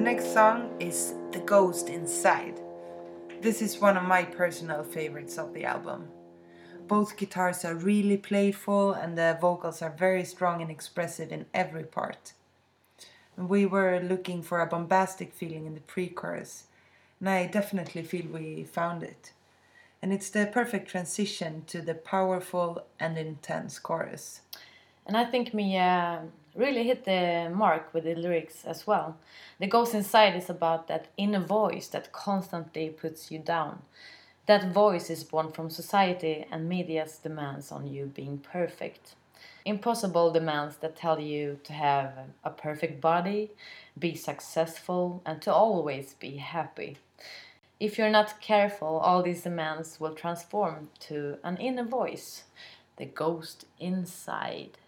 next song is The Ghost Inside. This is one of my personal favorites of the album. Both guitars are really playful and the vocals are very strong and expressive in every part. We were looking for a bombastic feeling in the pre-chorus, and I definitely feel we found it. And it's the perfect transition to the powerful and intense chorus. And I think Mia really hit the mark with the lyrics as well. The Ghost Inside is about that inner voice that constantly puts you down. That voice is born from society and media's demands on you being perfect. Impossible demands that tell you to have a perfect body, be successful, and to always be happy. If you're not careful, all these demands will transform to an inner voice, the ghost inside.